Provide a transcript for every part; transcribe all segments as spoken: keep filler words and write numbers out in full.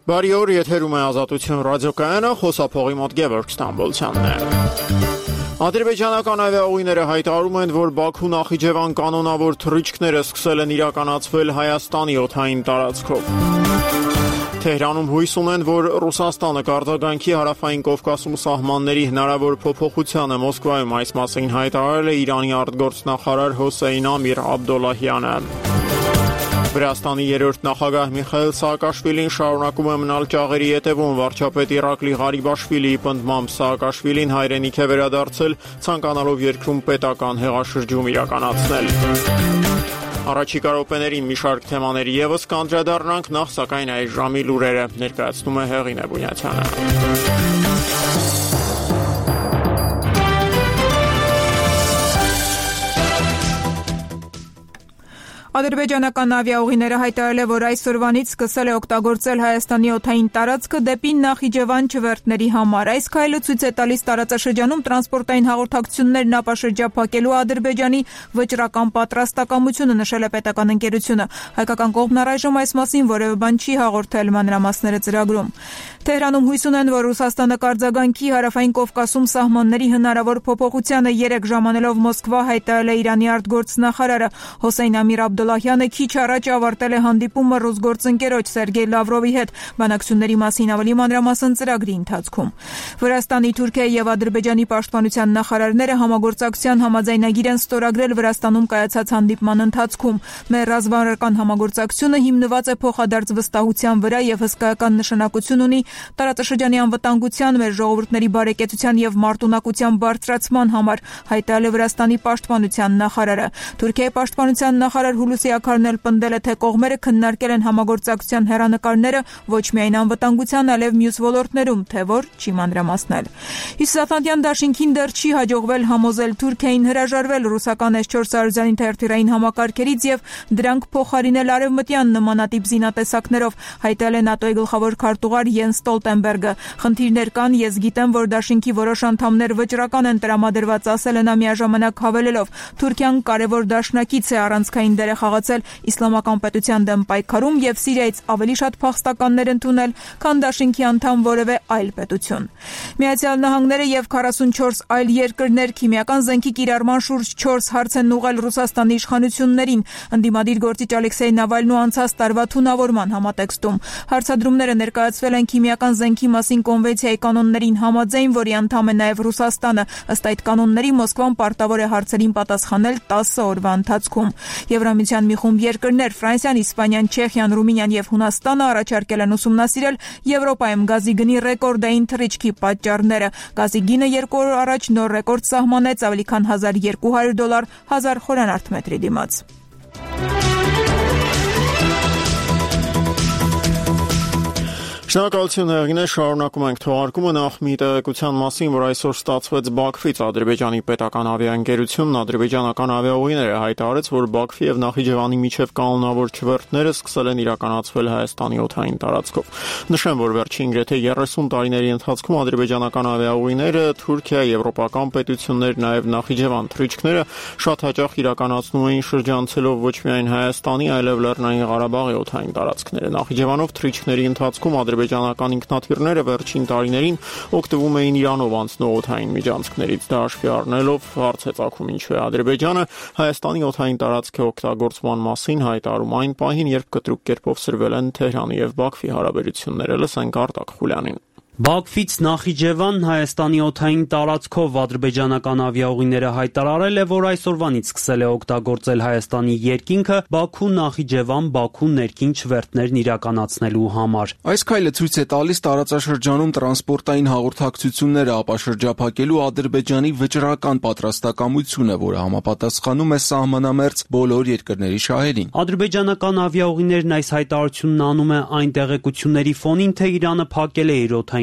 Բարի օր, եթերում է Ազատություն ռադիոկայանը, խոսափողի մոտ Գևորգ Ստամբոլցյանն է։ Ադրբեջանական ավիաուղիները հայտարարում են, որ Բաքու Նախիջևան կանոնավոր թռիչքները սկսել են իրականացվել Հայաստանի օդային տարածքով։ Թեհրանում հույս ունեն, որ Ռուսաստանը կարձագանքի Հարավային Կովկասում սահմանների հնարավոր փոփոխությանը Մոսկվայում այս մասին հայտարարել է Իրանի արտգործնախարար Հոսեյն Ամիր Աբդոլլահյանը։ Վրաստանի երրորդ նախագահ Միխայիլ Սաակաշվիլին շարունակում է մնալ ճաղերի ետևում։ Վարչապետ Իրակլի Ղարիբաշվիլիի պնդմամբ Սաակաշվիլին հայրենիք է վերադարձել, ցանկանալով երկրում պետական հեղաշրջում իրականացնել։ Առաջիկա րոպեներին մի շարք թեմաների ևս կանդրադառնանք, նախ սակայն այս ժամի լուրերը ներկայացնում է Հեղինե Բունյացյանը։ Ադրբեջանական ավիաուղիները հայտարարել է, որ այսօրվանից սկսել է օգտագործել Հայաստանի օդային տարածքը դեպի Նախիջևան չվերթների համար։ Այս քայլը ցույց է տալիս տարածաշրջանում տրանսպորտային հաղորդակցություններն ապաշրջափակելու Ադրբեջանի վճռական պատրաստակամությունը, նշել է պետական ընկերությունը։ Հայկական կողմն առայժմ այս մասին որևէ բան չի հաղորդել, մանրամասները ծրագրում։ Թեհրանում հույս ունեն, որ Ռուսաստանը կարձագանքի Հարավային Կովկասում սահմանների հնարավոր փոփոխությանը երեք ժամանելով Մոսկվա, հայտարարել է Իրանի արտգործնախարարը Հոսեյն Ամիր Աբդոլլահյանը քիչ առաջ ավարտել է հանդիպումը ռուս գործընկերոջ Սերգեյ Լավրովի հետ, բանակցությունների մասին ավելի մանրամասն ծրագրի ընթացքում։ Վրաստանի, Թուրքիայի եւ Ադրբեջանի պաշտպանության նախարարները համագործակցության համաձայնագիր են ստորագրել Վրաստանում կայացած հանդիպման ընթացքում։ Մեր ռազմավարական համագործակցությունը հիմնված է փոխադարձ վստահության վրա եւ հսկայական նշանակություն ունի տարածաշրջանի անվտանգության, մեր ժողովուրդների բարեկեցության եւ մարտունակության բարձրացման համար, հայտարարել է Վրաստանի պաշտպանության նախարարը։ Թուրքիայի պաշտպանության նախարար Հուլուսի Աքարն էլ պնդել է, թե կողմերը քննարկել են համագործակցության հեռանկարները ոչ միայն անվտանգության, այլև մյուս ոլորտներում, թե որ չի մանրամասնել։ Հյուսիսատլանտյան դաշինքին դեռ չի հաջողվել համոզել Թուրքիային հրաժարվել ռուսական էս չորս հարյուր թերթիրային համակարգերից եւ դրանք փոխարինել արևմտյան նմանատիպ զինատեսակներով, հայտարարել է ՆԱՏՕ-ի գլխավոր քարտուղար Յենս Ստոլտենբերգը։ Խնդիրներ կան, ես գիտեմ, որ դաշինքի որոշ անդամներ վճռական են տրամադրված, ասել է նա միաժամանակ հավելելով. Թուրքիան կարևոր դաշնակից է, առանցքային դեր է խաղացել իսլամական պետության դեմ պայքարում եւ Սիրիայից ավելի շատ փախստականներ ընդունել, քան դաշինքի անդամ որևէ այլ պետություն։ Միացյալ Նահանգները եւ քառասունչորս այլ երկրներ քիմիական զենքի կիրառման շուրջ չորս հարց են ուղղել Ռուսաստանի իշխանություններին, ընդդիմադիր գործիչ Ալեքսեյ Նավալնու անցած տարվա թունավորման համատեքստում։ Հարցադրումները ներկայացվել են քիմիական զենքի մասին կոնվենցիայի կանոններին համաձայն, որի անդամ է նաեւ Ռուսաստանը։ Ըստ այդ կանոնների Մոսկվան պարտավոր է հարցերին պատասխանել տասը օրվա ընթացքում։ Եվրամիության մի խումբ երկրներ Ֆրանսիան, Իսպանիան, Չեխիան, Ռումինիան եւ Հունաստանը առաջարկել են ուսումնասիրել Եվրոպայում գազի գնի ռեկորդային թռիչքի պատճառները։ Գազի գինը երկու օր առաջ նոր ռեկորդ սահմանեց ավելի քան հազար երկու հարյուր դոլար հազար խորանարդ մետրի դիմաց։ Շնորհակալություն Հեղինե, շարունակում ենք թողարկումը նախ մի տեղեկության մասին, որ այսօր ստացվեց Բաքվից Ադրբեջանի պետական ավիաընկերությունն ադրբեջանական ավիաուղիները հայտարարեց, որ Բաքվի եւ Նախիջևանի միջև կանոնավոր չվերթները սկսել են իրականացվել Հայաստանի օդային տարածքով։ Նշեմ, որ վերջին գրեթե երեսուն տարիների ընթացքում ադրբեջանական ավիաուղիները Թուրքիա, եվրոպական պետություններ, նաեւ Նախիջևան թռիչքները շատ հաճախ իրականացնում էին շրջանցելով ոչ միայն Հայաստանի, այլև Լեռնային Ղարաբաղի օդային տարածքները։ Նախիջևանով թռիչքների ընթացքում ադրբեջանական ինքնաթիռները վերջին տարիներին օգտվում էին Իրանով անցնող օդային միջանցքներից։ Դա հաշվի առնելով հարց է ծագում ինչու է Ադրբեջանը Հայաստանի օդային տարածքի օգտագործման մասին հայտարարում այն պահին, երբ կտրուկ կերպով սրվել են Թեհրանի եւ Բաքվի հարաբերությունները։ Լսենք Արտակ Խուլյանին։ Բաքվից Նախիջևան Հայաստանի օդային տարածքով ադրբեջանական ավիաուղիները հայտարարել է, որ այսօրվանից սկսել է օգտագործել Հայաստանի երկինքը Բաքու-Նախիջևան Բաքու ներքին չվերթներն իրականացնելու համար։ Այս քայլը ցույց է տալիս տարածաշրջանում տրանսպորտային հաղորդակցությունները ապաշրջափակելու Ադրբեջանի վճռական պատրաստակամությունը, որը համապատասխանում է սահմանամերձ բոլոր երկրների շահերին։ Ադրբեջանական ավիաուղիներն այս հայտարարությունն անում է այն տեղեկությունների ֆոնին, թե Իրանը փակել է իր օդային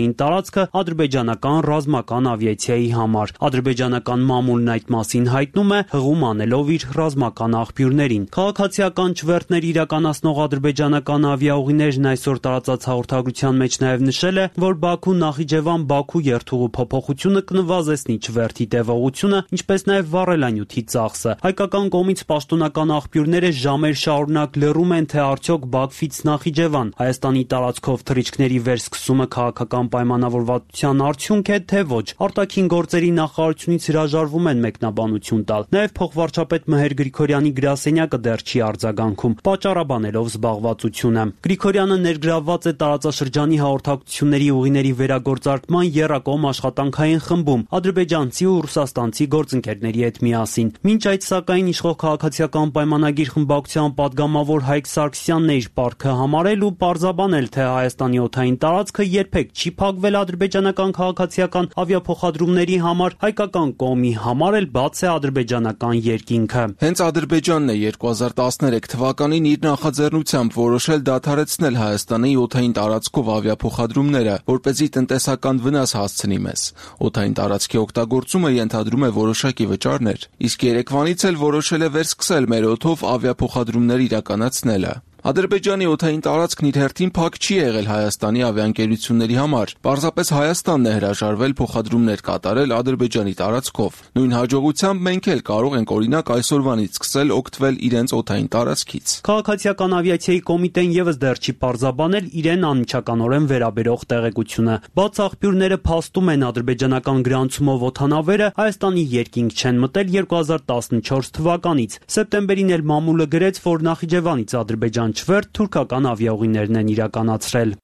օդային տարածքը ադրբեջանական ռազմական ավիացիայի համար։ Ադրբեջանական մամուլն այդ մասին հայտնում է, հղում անելով իր ռազմական աղբյուրներին։ Քաղաքացիական չվերթներ իրականացնող ադրբեջանական ավիաուղիներն այսօր տարածած հաղորդագրության մեջ նաև նշել է, որ Բաքու-Նախիջևան-Բաքու երթուղու փոփոխությունը կնվազեցնի չվերթի տևողությունը, ինչպես նաև վառելանյութի ծախսը։ Հայկական կողմից պաշտոնական աղբյուրները ժամեր շարունակ լռում են, թե արդյոք Բաքվից Նախիջևան Հայաստանի տարածքով թռիչքների վերսկսումը քաղաքական պայմանավորվածության արդյունք է, թե ոչ։ Արտաքին գործերի նախարարությունից հրաժարվում են մեկնաբանություն տալ։ Նաև փոխվարչապետ Մհեր Գրիգորյանի գրասենյակը դեռ չի արձագանքում, պատճառաբանելով զբաղվածությունը։ Գրիգորյանը ներգրավված է տարածաշրջանի հաղորդակցությունների ուղիների վերագործարկման եռակողմ աշխատանքային խմբում ադրբեջանցի ու ռուսաստանցի գործընկերների հետ միասին։ Մինչ այդ, սակայն, իշխող քաղաքացիական պայմանագիր խմբակցության падգամավոր Հայկ Սարգսյանն է իր պարտքը համարել ու պարզաբանել, թե Հայաստանի օդային տարածքը երբեք չի փակվել ադրբեջանական քաղաքացիական ավիափոխադրումների համար, հայկական կողմի համար էլ բաց է ադրբեջանական երկինքը։ Հենց Ադրբեջանն է երկու հազար տասներեք թվականին իր նախաձեռնությամբ որոշել դադարեցնել Հայաստանի օդային տարածքով ավիափոխադրումները, որպեսզի տնտեսական վնաս հասցնի մեզ։ Օդային տարածքի օգտագործումը ենթադրում է որոշակի վճարներ, իսկ երեկվանից էլ որոշել է վերսկսել մեր օդով ավիափոխադրումներ իրականացնելը։ Ադրբեջանի օդային տարածքն իր հերթին փակ չի եղել Հայաստանի ավիաընկերությունների համար։ Պարզապես Հայաստանն է հրաժարվել փոխադրումներ կատարել Ադրբեջանի տարածքով։ Նույն հաջողությամբ մենք էլ կարող ենք օրինակ այսօրվանից սկսել օգտվել իրենց օդային տարածքից։ Քաղաքացիական ավիացիայի կոմիտեն եւս դեռ չի պարզաբանել իրեն անմիջականորեն վերաբերող տեղեկությունը։ Բաց աղբյուրները փաստում են ադրբեջանական գրանցումով օդանավերը Հայաստանի երկինք չեն մտել երկու հազար տասնչորս թվականից։ Սեպտեմբերին էլ մամուլը գրեց, որ Նախիջևանից Ադրբեջան չվերթ թուրքական ավիաուղիներն են իրականացրել։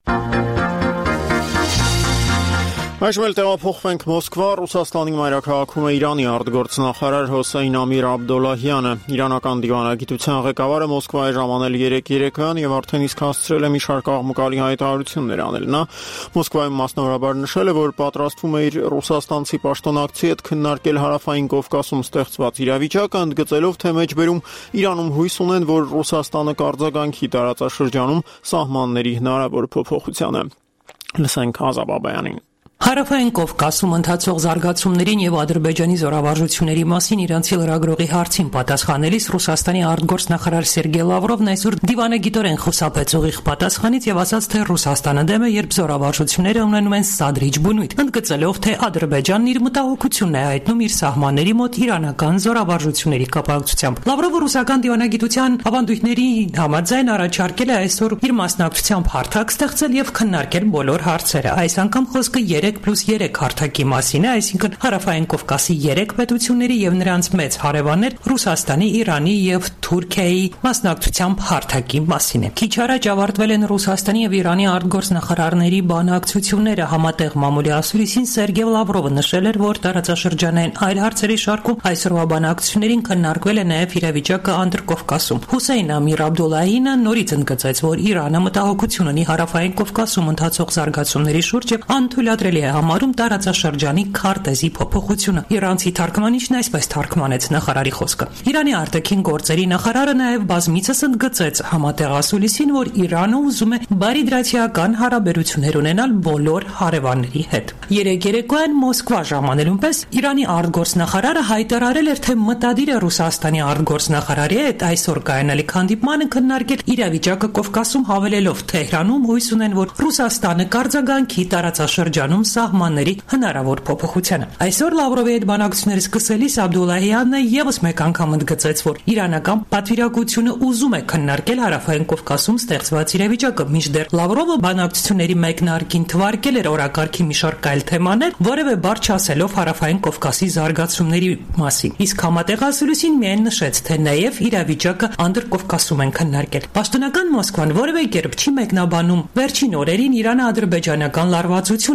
Այժմ էլ տեղափոխվենք Մոսկվա։ Ռուսաստանի մայրաքաղաքում է Իրանի արտգործնախարար Հոսեյն Ամիր Աբդոլլահյանը։ Իրանական դիվանագիտության ղեկավարը Մոսկվայի ժամանել երեք երեկոյան եւ արդեն իսկ հասցրել է մի շարք աղմուկալի հայտարարություններ անել։ Նա Մոսկվայում մասնավորաբար նշել է, որ պատրաստվում է իր ռուսաստանցի պաշտոնակցի հետ քննարկել հարավային Կովկասում ստեղծված իրավիճակը, ընդգծելով, թե մեջբերում Իրանում հույս ունեն, որ Ռուսաստանը կարձագանքի տարածաշրջանում սահմանների հնարավոր փոփոխությանը։ Լսենք Ազա Բաբայանին։ Հարավային Կովկասում ընթացող զարգացումներին եւ Ադրբեջանի զորավարժությունների մասին իրանցի լրագրողի հարցին պատասխանելիս Ռուսաստանի արտգործնախարար Սերգեյ Լավրովն այսօր դիվանագիտորեն խուսափեց ուղիղ պատասխանից եւ ասաց, թե Ռուսաստանը դեմ է, երբ զորավարժությունները ունենում են սադրիչ բնույթ, ընդգծելով, թե Ադրբեջանն իր մտահոգությունն է հայտնում իր սահմանների մոտ իրանական զորավարժությունների կապակցությամբ։ Լավրովը ռուսական դիվանագիտության ավանդույթների համաձայն առաջարկել է այսօր իր մասնակցությամբ հարթակ ստեղծել եւ քննարկել բոլոր հարցերը։ Այս անգամ խոսքը երեք պլյուս երեք հարթակի մասին է, այսինքն Հարավային Կովկասի երեք պետությունների եւ նրանց մեծ հարևաններ Ռուսաստանի, Իրանի եւ Թուրքիայի մասնակցությամբ հարթակի մասին է։ Քիչ առաջ ավարտվել են Ռուսաստանի եւ Իրանի արտգործնախարարների բանակցությունները։ Համատեղ մամուլի ասուլիսին Սերգեյ Լավրովը նշել էր, որ տարածաշրջանային այլ հարցերի շարքում այսօրվա բանակցություններին քննարկվել է նաեւ իրավիճակը Անդրկովկասում։ Հոսեյն Ամիր Աբդոլլահյանը նորից ընդգծեց, որ Իրանը մտահոգություն ունի Հարավային Կովկասում ընթացող զարգացումների շուրջ եւ անթույլատրելի է համարում տարածաշրջանի քարտեզի փոփոխությունը։ Իրանցի թարգմանիչն այսպես թարգմանեց նախարարի խոսքը։ Իրանի արտաքին գործերի նախարարը նաև բազմիցս ընդգծեց համատեղ ասուլիսին, որ Իրանը ուզում է բարիդրացիական հարաբերություններ ունենալ բոլոր հարևանների հետ։ Երեք երեկոյան Մոսկվա ժամանելուն պես Իրանի արտգործնախարարը հայտարարել էր, թե մտադիր է Ռուսաստանի արտգործնախարարի հետ այսօր կայանալիք հանդիպմանը քննարկել իրավիճակը Կովկասում, հավելելով Թեհրանում հույս ունեն, որ Ռուսաստանը կարձագանքի տարածաշրջանում սահմանների հնարավոր փոփոխությանը։ Այսօր Լավրովի հետ բանակցությունները սկսելիս Աբդոլլահյանը եւս մեկ անգամ ընդգծեց, որ իրանական պատվիրակությունը ուզում է քննարկել Հարավային Կովկասում ստեղծված իրավիճակը, մինչդեռ Լավրովը բանակցությունների մեկնարկին թվարկել էր օրակարգի մի շարք այլ թեմաներ, որևէ բառ չասելով Հարավային Կովկասի զարգացումների մասին։ Իսկ համատեղ ասուլիսին միայն նշեց, թե նաեւ իրավիճակը Անդրկովկասում են քննարկել։ Պաշտոնական Մոսկվան որևէ կերպ չի մեկնաբանում վերջին օրերին Իրանը ադրբեջանական լարվածությունը ռուսական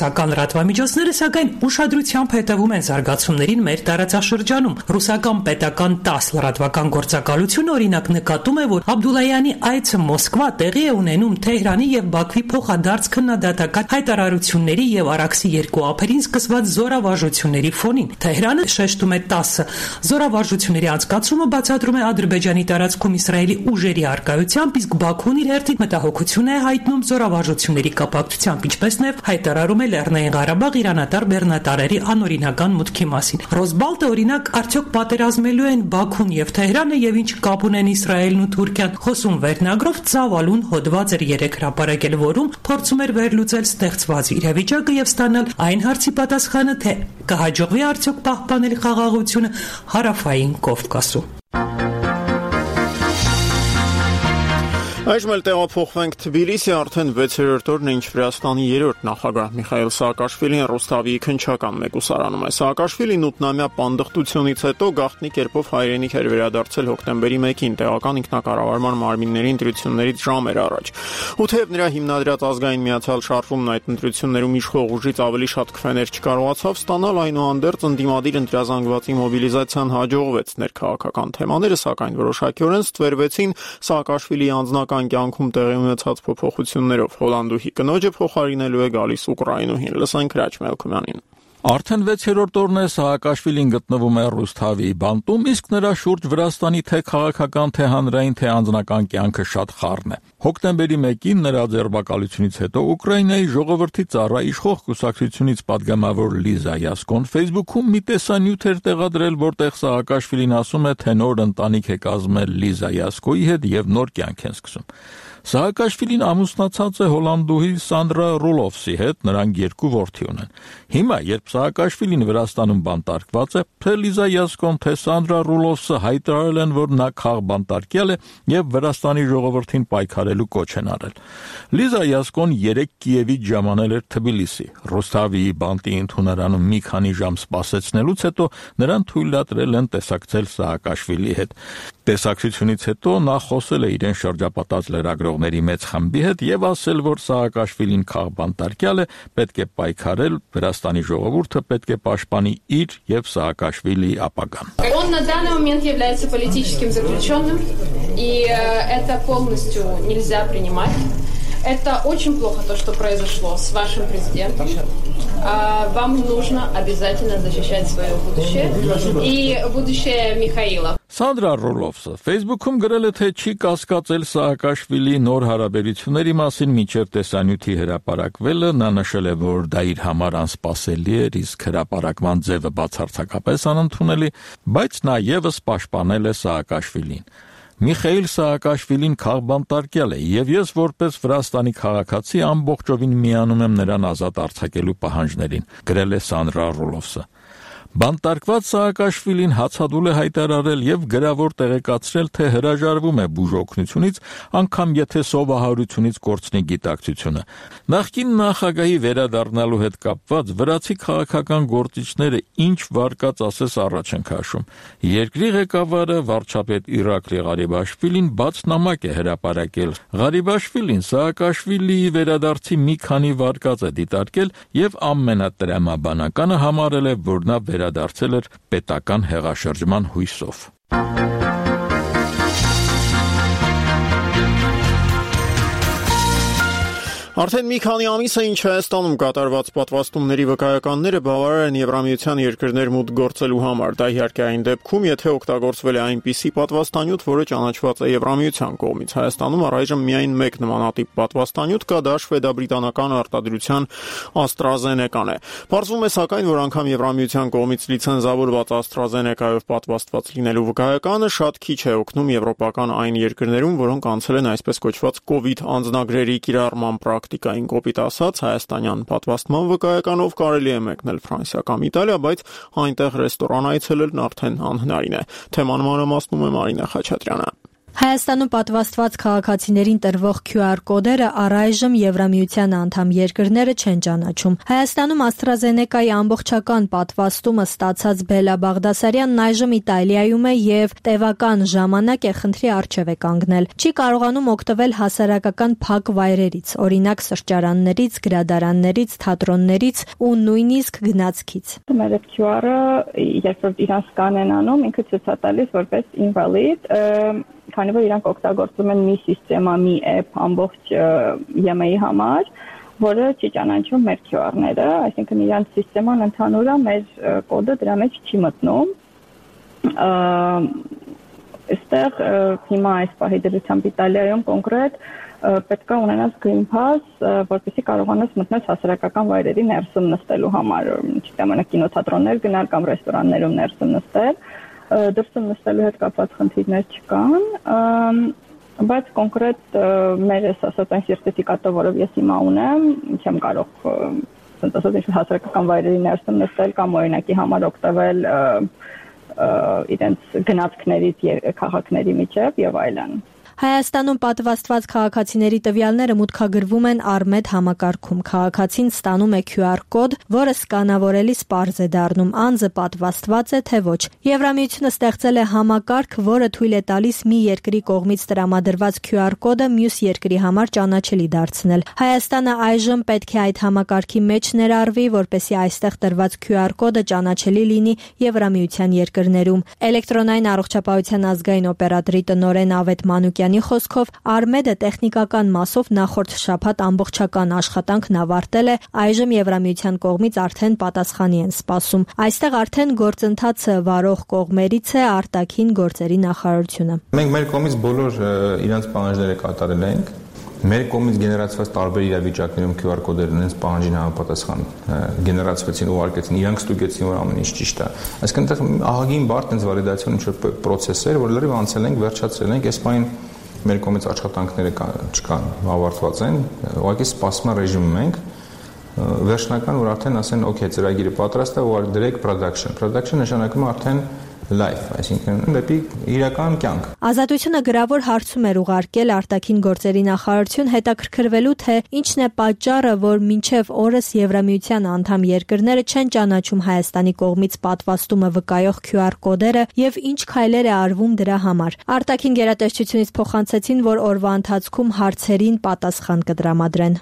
ռուսական լրատվամիջոցները սակայն ուշադրությամբ հետևում են զարգացումներին մեր տարածաշրջանում։ Ռուսական պետական տասը լրատվական գործակալությունը օրինակ նկատում է, որ Աբդուլլայանի այցը Մոսկվա տեղի է ունենում Թեհրանի եւ Բաքվի փոխադարձ քննադատական հայտարարությունների եւ Արաքսի երկու ափերին սկսված զորավարժությունների ֆոնին։ Թեհրանը շեշտում է տասը զորավարժությունների անցկացումը բացատրում է Ադրբեջանի տարածքում Իսրայելի ուժերի առկայությամբ, իսկ Բաքուն իր հերթին մտահոգություն է հայտնում զորավարժությունների կապակցությամբ, ինչպես նաև հայտարարում է Լեռնային Ղարաբաղ իրանատար բեռնատարերի անօրինական մուտքի մասին։ Ռոսբալտը օրինակ արդյոք պատերազմելու են Բաքուն եւ Թեհրանը եւ ինչ կապ ունեն Իսրայելն ու Թուրքիան։ Խոսում վերնագրով ծավալուն հոդված էր երեք հրապարակել, որում փորձում էր վերլուծել ստեղծված իրավիճակը եւ ստանալ այն հարցի պատասխանը, թե կհաջողվի արդյոք պահպանել խաղաղությունը Հարավային Կովկասում։ Այժմ էլ տեղափոխվենք Թբիլիսի, արդեն վեցերորդ օրն է, ինչ Վրաստանի երրորդ նախագահ Միխայիլ Սաակաշվիլին Ռոստավի քննչական մեկուսարանում է։ Սաակաշվիլին ութնամյա պանդխտությունից հետո գաղտնի կերպով հայրենիք էր վերադարձել հոկտեմբերի մեկին տեղական ինքնակառավարման մարմինների ընտրություններից ժամեր առաջ։ Ու թեև նրա հիմնադրած ազգային միացյալ շարժումն այդ ընտրություններում իշխող ուժից ավելի շատ քվեներ չկարողացավ ստանալ, այնուհանդերձ ընդդիմադիր ընտրազանգվածի մոբիլիզացիան հաջողվեց։ Ներքաղաքական թեմաները սակայն որոշակիորեն ստվերվեցին Սաակաշվիլիի անձնական կյանքում տեղի ունեցած փոփոխություններով։ Հոլանդուհի կնոջը փոխարինելու է գալիս Ուկրաինուհին։ Լսենք Հրաչ Մելքումյանին։ Արդեն վեցերորդ օրն է Սաակաշվիլին գտնվում է Ռուսթավի բանտում, իսկ նրա շուրջ Վրաստանի թե քաղաքական, թե հանրային, թե անձնական կյանքը շատ խառն է։ Հոկտեմբերի մեկին նրա ձերբակալությունից հետո Ուկրաինայի ժողովրդի ծառա իշխող կուսակցությունից падգամավոր Լիզա Յասկոն Facebook-ում մի տեսանյութ էր տեղադրել, որտեղ Սաակաշվիլին ասում է, թե նոր ընտանիք է կազմել Լիզա Յասկոյի հետ եւ նոր կյանք են սկսում։ Սաակաշվիլին ամուսնացած է հոլանդուհի Սանդրա Ռուլովսի հետ, նրանք երկու որդի ունեն։ Հիմա, երբ Սաակաշվիլին Վրաստանում բանտարկված է, թե Լիզա Յասկոն, թե Սանդրա Ռուլովսը հայտարարել են, որ նա քաղբանտարկյալ է եւ Վրաստանի ժողովրդին պայքարելու կոչ են արել։ Լիզա Յասկոն երեկ Կիևից ժամանել էր Թբիլիսի։ Ռոստավի բանտի ընդունարանում մի քանի ժամ սպասեցնելուց հետո նրան թույլատրել են տեսակցել Սաակաշվիլի հետ։ Տեսակցությունից հետո նա խոսել է իրեն շրջապատած լրագրողների մեծ խմբի հետ եւ ասել, որ Սաակաշվիլին քաղբանտարկյալ է, պետք է պայքարել, Վրաստանի ժողովուրդը պետք է պաշտպանի իր եւ Սաակաշվիլի ապագան։ Он на данный момент является политическим заключенным, и это полностью нельзя принимать. Это очень плохо то, что произошло с вашим президентом. Вам нужно обязательно защищать свое будущее и будущее Михаила. Սանդրա Ռուլովսը Facebook-ում գրել է, թե չի կասկածել Սաակաշվիլի նոր հարաբերությունների մասին մինչև տեսանյութի հրապարակվելը, նա նշել է, որ դա իր համար անսպասելի էր, իսկ հրապարակման ձևը բացարձակապես անընդունելի, բայց նա ևս պաշտպանել է Սաակաշվիլին։ Միխայիլ Սաակաշվիլին քաղբանտարկյալ է, եւ ես որպես Վրաստանի քաղաքացի ամբողջովին միանում եմ նրան ազատ արձակելու պահանջներին, գրել է Սանդրա Ռուլովսը։ Բանտարկված Սաակաշվիլին հացադուլ է հայտարարել եւ գրավոր տեղեկացրել, թե հրաժարվում է բուժօգնությունից, անգամ եթե սովահարությունից կորցնի գիտակցությունը։ Նախկին նախագահի վերադառնալու հետ կապված վրացի քաղաքական գործիչները ինչ վարկած ասես առաջ են քաշում։ Երկրի ղեկավարը վարչապետ Իրակլի Ղարիբաշվիլին բաց նամակ է հրապարակել։ Ղարիբաշվիլին Սաակաշվիլիի վերադարձի մի քանի վարկած է դիտարկել եւ ամենատրամաբանականը համարել է, որ նա վերադարձել էր պետական հեղաշրջման հույսով։ Արդեն մի քանի ամիս է, ինչ Հայաստանում կատարված պատվաստումների վկայականները բավարար են Եվրամիության երկրներ մուտք գործելու համար։ Դա իհարկե այն դեպքում, եթե օգտագործվել է այնպիսի պատվաստանյութ, որը ճանաչված է Եվրամիության կողմից։ Հայաստանում առայժմ միայն մեկ նմանատիպ պատվաստանյութ կա, դա շվեդաբրիտանական արտադրության AstraZeneca-ն է։ Պարզվում է սակայն, որ անգամ Եվրամիության կողմից լիցենզավորված AstraZeneca-ով պատվաստված լինելու վկայականը շատ քիչ է օգնում եվրոպական այն երկրներում, որոնք անցել են այսպես կոչված COVID անձնագրերի կիրառման Տիկային կոպիտ ասած, հայաստանյան պատվաստման վկայականով կարելի է մեկնել Ֆրանսիա կամ Իտալիա, բայց այնտեղ ռեստորան այցելելն արդեն անհնարին է։ Թեման մանրամասնում է Մարինա Խաչատրյանը։ Հայաստանում պատվաստված քաղաքացիներին տրվող քյու ար կոդերը առայժմ Եվրամիության անդամ երկրները չեն ճանաչում։ Հայաստանում AstraZeneca-ի ամբողջական պատվաստումը ստացած Բելա Բաղդասարյանն այժմ Իտալիայում է եւ տևական ժամանակ է խնդրի առջև է կանգնել։ Չի կարողանում օգտվել հասարակական փակ վայրերից, օրինակ սրճարաններից, գրադարաններից, թատրոններից ու նույնիսկ գնացքից։ Մեր քյու ար-ը, երբ որ իրան սկանեն անում, ինքը ցույց է տալիս որպես invalid, քանի որ իրանք օգտագործում են մի սիստեմա, մի app ամբողջ ե եմ էի համար, որը չի ճանաչում մեր քյու ար-ները, այսինքն իրանք սիստեման ընդհանուր է, մեր կոդը դրա մեջ չի մտնում։ Այստեղ հիմա այս պահի դրությամբ Իտալիայում կոնկրետ պետք է ունենաս green pass, որպեսզի կարողանաս մտնել հասարակական վայրերի ներսում նստելու համար, չգիտեմ, կինոթատրոններ գնալ կամ ռեստորաններում ներսում նստել, դրսում նստելու հետ կապված խնդիրներ չկան, բայց կոնկրետ մեր այս ասած այն սերտիֆիկատը, որով ես հիմա ունեմ, չեմ կարող ասած ինչ հասարակական վայրերի ներսում նստել կամ օրինակի համար օգտվել իրենց գնացքներից քաղաքների միջև եւ այլն։ Հայաստանում պատվաստված քաղաքացիների տվյալները մուտքագրվում են Արմեդ համակարգում։ Քաղաքացին ստանում է քյու ար կոդ, որը սկանավորելիս պարզ է դառնում անձը պատվաստված է թե ոչ։ Եվրամիությունը ստեղծել է համակարգ, որը թույլ է տալիս մի երկրի կողմից տրամադրված քյու ար կոդը մյուս երկրի համար ճանաչելի դարձնել։ Հայաստանը այժմ պետք է այդ համակարգի մեջ ներառվի, որպեսզի այստեղ տրված քյու ար կոդը ճանաչելի լինի Եվրամիության երկրներում։ Էլեկտրոնային առողջապահության ազգային օպերատորի տնօրեն Ավետ Մանուկյան խոսքով Արմեդը տեխնիկական մասով նախորդ շաբաթ ամբողջական աշխատանքն ավարտել է, այժմ Եվրամիության կողմից արդեն պատասխանի են սպասում։ Այստեղ արդեն գործընթացը վարող կողմերից է արտաքին գործերի նախարարությունը։ Մենք մեր կողմից բոլոր իրանց պահանջները կատարել ենք։ Մեր կողմից գեներացված տարբեր իրավիճակներում քյու ար կոդերն այնց պահանջին համապատասխան գեներացվեցին ու արկեցին, իրանք ստուգեցին, որ ամեն ինչ ճիշտ է։ Այսինքն այնտեղ ահագին բարդ այնց վալիդացիոն ինչ-որ process էր, որ լրիվ անցել ենք, վերջացրել ենք, այս պահին մեր կողմից աշխատանքները չկան, ավարտված են, ուղղակի սպասման ռեժիմում ենք, վերջնական որ արդեն ասեն, օքեյ, ծրագիրը պատրաստ է, ու դրեք production։ Production նշանակում է արդեն live, այսինքն դեպի իրական կյանք։ Ազատությունը գրավոր հարցում էր ուղարկել արտաքին գործերի նախարարություն հետաքրքրվելու, թե ինչն է պատճառը, որ մինչև օրս Եվրամիության անդամ երկրները չեն ճանաչում Հայաստանի կողմից պատվաստումը վկայող քյու ար կոդերը եւ ինչ քայլեր է արվում դրա համար։ Արտաքին գերատեսչությունից փոխանցեցին, որ օրվա ընթացքում հարցերին պատասխան կդրամադրեն։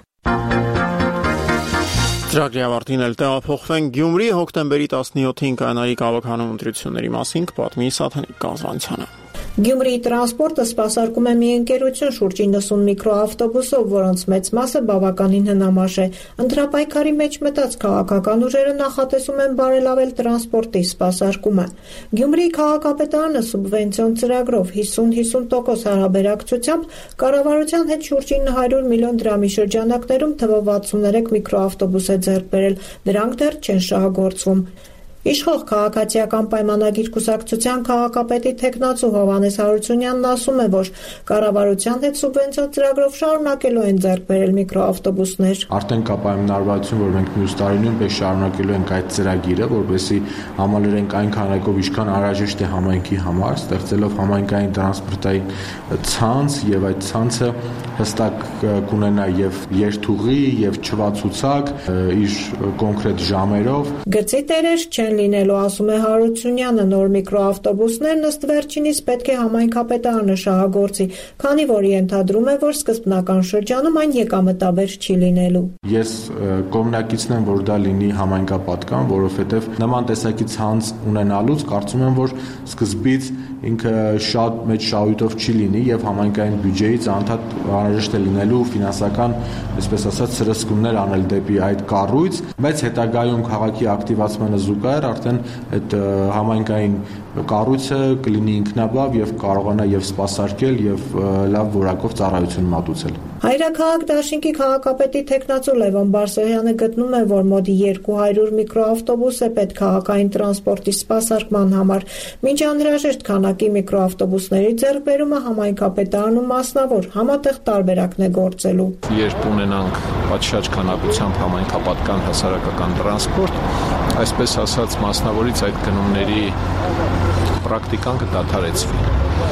Ծրագրի ավարտին էլ տեղափոխվենք Գյումրի հոկտեմբերի տասնյոթին կայանալի քաղաքանուն ընտրությունների մասին կպատմի Սաթենիկ Գազվանցյանը։ Գյումրիի տրանսպորտը սպասարկում է մի ընկերություն շուրջ իննսուն միկրոավտոբուսով, որոնց մեծ մասը բավականին հնամաշ է։ Ընտրապայքարի մեջ մտած քաղաքական ուժերը նախատեսում են բարելավել տրանսպորտի սպասարկումը։ Գյումրիի քաղաքապետարանը սուբվենցիոն ծրագրով հիսուն հիսուն տոկոս հարաբերակցությամբ կառավարության հետ շուրջ ինը հարյուր միլիոն դրամի շրջանակներում թվով վաթսուններեք միկրոավտոբուս է ձեռք բերել, դրանք դեռ չեն շահագործվում։ Իշխող քաղաքացիական պայմանագիր կուսակցության քաղաքապետի թեկնածու Հովհաննես Հարությունյանն ասում է, որ կառավարության հետ սուբվենցիոն ծրագրով շարունակելու են ձեռք բերել միկրոավտոբուսներ։ Արդեն կա պայմանավորվածություն, որ մենք մյուս տարի նույնպես շարունակելու ենք այդ ծրագիրը, որպեսզի համալրենք այն քանակով, ինչքան անհրաժեշտ է համայնքի համար, ստեղծելով համայնքային տրանսպորտային ցանց, եւ այդ ցանցը հստակ կունենա եւ երթուղի, եւ չվացուցակ իր կոնկրետ ժամերով։ Գծի տերեր չեն լինելու, ասում է Հարությունյանը, նոր միկրոավտոբուսներն ըստ վերջինիս պետք է համայնքապետարանը շահագործի, քանի որ ենթադրում է, որ սկզբնական շրջանում այն եկամտաբեր չի լինելու։ Ես կողմնակիցն եմ, որ դա լինի համայնքապատկան, որովհետև նման տեսակի ցանց ունենալուց կարծում եմ, որ սկզբից ինքը շատ մեծ շահույթով չի լինի եւ համայնքային բյուջեից անդադ անհրաժեշտ է լինելու ֆինանսական, այսպես ասած, սրսկումներ անել դեպի այդ կառույց, բայց հետագայում քաղաքի ակտիվացմանը զուգահեռ արդեն այդ համայնքային կառույցը կլինի ինքնաբավ եւ կարողանա եւ սպասարկել եւ լավ որակով ծառայություն մատուցել։ Հայրաքաղաք Դաշինքի քաղաքապետի թեկնածու Լևոն Բարսեղյանը գտնում է, որ մոտ երկու հարյուր միկրոավտոբուս է պետք քաղաքային տրանսպորտի սպասարկման համար։ Մինչ անհրաժեշտ քանակի միկրոավտոբուսների ձեռքբերումը համայնքապետարանում մասնավոր համատեղ տարբերակն է գործելու։ Երբ ունենանք պատշաճ քանակությամբ համայնքապատկան հասարակական տրանսպորտ, այսպես ասած մասնավորից այդ գնումների պրակտիկան կդադարեցվի։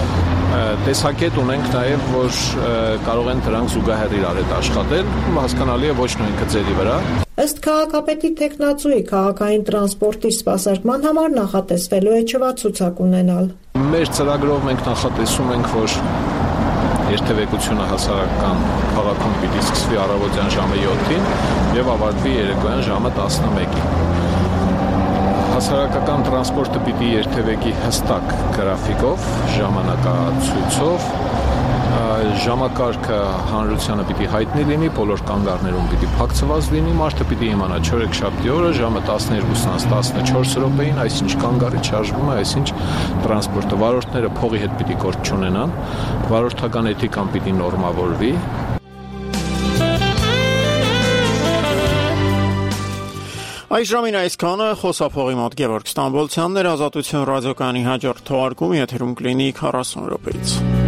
տեսակետ ունենք նաև, որ կարող են դրանք զուգահեռ իրար հետ աշխատել, հասկանալի է ոչ նույն գծերի վրա։ Ըստ քաղաքապետի տեխնացուի քաղաքային տրանսպորտի սպասարկման համար նախատեսվելու է չվացուցակ ունենալ։ Մեր ծրագրով մենք նախատեսում ենք, որ երթևեկությունը հասարակական քաղաքում պիտի սկսվի առավոտյան ժամը յոթին եւ ավարտվի երեկոյան ժամը տասնմեկին։ Հասարակական տրանսպորտը պիտի երթևեկի հստակ գրաֆիկով, ժամանակացույցով, ժամակարգը հանրությանը պիտի հայտնի լինի, բոլոր կանգառներում պիտի փակցված լինի, մարդը պիտի իմանա չորեքշաբթի օրը ժամը տասներկուսից տասնչորս րոպեին այսինչ կանգառի շարժվում է, այսինչ տրանսպորտը, վարորդները փողի հետ պիտի գործ չունենան, վարորդական էթիկան պիտի նորմավորվի։ Այս ժամին այսքանը, խոսափողի մոտ Գևորգ Ստամբոլցյանն էր, Ազատություն ռադիոկայանի հաջորդ թողարկումը եթերում կլինի քառասուն րոպեից։